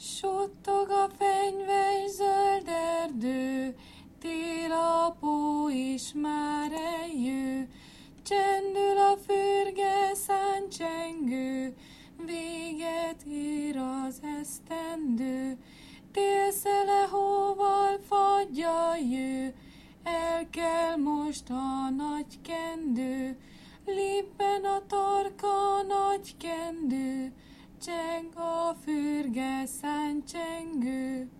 Suttog a fenyves zöld erdő, télapó is már eljő, csendül a fürge száncsengő, véget ér az esztendő. Télszele hóval fagyja jő, el kell most a nagy kendő, libben a torka nagy kendő, cseng a fürge száncsengő.